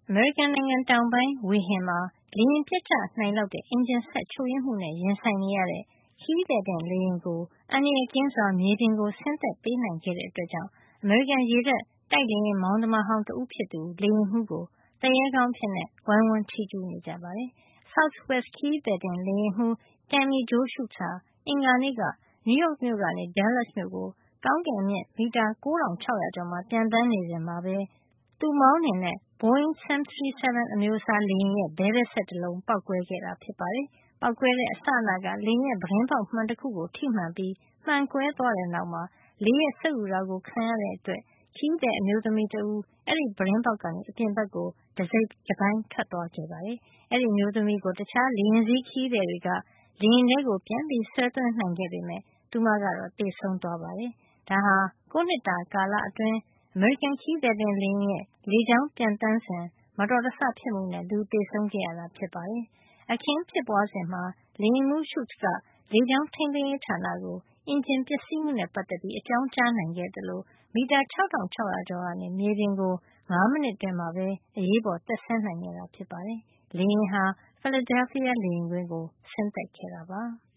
အမေရိကန်နိုင်ငံတောင်ပိုင်း ဝေဟင်မှာ လေယာဉ်ပျက်ကျနိုင်လောက်တဲ့ အင်ဂျင်စက်ချို့ယွင်းမှုနဲ့ ရင်ဆိုင်နေရတဲ့ ခရီးသည်တင်လေယာဉ်ကို အန္တရာယ်ကင်းစွာ မြေပြင်ဆင်းသက်ပေးနိုင်ခဲ့တဲ့အတွက်ကြောင့် အမေရိကန်ရေတပ် တိုက်လေယာဉ်မောင်းသမားဟောင်းတဦးဖြစ်သူ လေယာဉ်မှူးကို သူရဲကောင်းအဖြစ် ဝိုင်းဝန်းချီးကြူးနေကြပါတယ်။ Southwest ခရီးသည်တင်လေယာဉ်မှူး Tammy Joshua ဟာ အင်္ဂါနေ့က နယူးယောက်မြို့ကနေ Dallas မြို့ကို ကောင်းကင်အမြင့် မီတာ ၉၆၀၀ ကျော်မှာ ပျံသန်းနေစဉ်မှာပဲ သူမောင်းနှင်တဲ့ Boeing 737 အမျိုးအစားလေယာဉ်ရဲ့ ဘဲဘဲစက်တလုံး ပေါက်ကွဲခဲ့တာ ဖြစ်ပါတယ်။ ပေါက်ကွဲတဲ့ အစအနက လေယာဉ်ရဲ့ ပြတင်းပေါက်မှန်တခုကို ထိမှန်ပြီး မှန်ကွဲသွားတဲ့နောက်မှာ လေရဲ့စက်ယူတာခံရတဲ့အတွက် ခရီးသည်အမျိုးသမီးတဦး အဲဒီပြတင်းပေါက်ကနေ အပြင်ဘက်ကို တစိတ်တပိုင်းထွက်သွားခဲ့ပါတယ်။ အဲဒီအမျိုးသမီးကို တခြားလေယာဉ်စီးခရီးသည်တွေက လေယာဉ်ထဲကို ပြန်ဆွဲသွင်းနိုင်ခဲ့ပေမယ့် သူမကတော့ သေဆုံးသွားပါတယ်။ ဒါဟာ ၉ နှစ်တာကာလအတွင်း အမေရိကန်ခရီးသည်တင်လေယာဉ်ရဲ့ လေကြောင်းပျံသန်းစဉ် မတော်တဆဖြစ်မှုနဲ့ လူသေဆုံးခဲ့ရတာ ဖြစ်ပါတယ်။ အခင်းဖြစ်ပွားစဉ်မှာ လေယာဉ်မှူး Schultz က လေကြောင်းထိန်းသိမ်းရေးဌာနကို အင်ဂျင်ပျက်စီးမှုနဲ့ ပတ်သက်ပြီး အကြောင်းကြားနိုင်ခဲ့သလို မီတာ ၆၆၀၀ ကျော်ကနေ မြေပြင်ကို ၅ မိနစ်အတွင်းမှာပဲ အရေးပေါ်တက်ဆင်းနိုင်ခဲ့တာ ဖြစ်ပါတယ်။ လေယာဉ်ဟာ Philadelphia လေယာဉ်ကွင်းကို ဆင်းသက်ခဲ့တာပါ။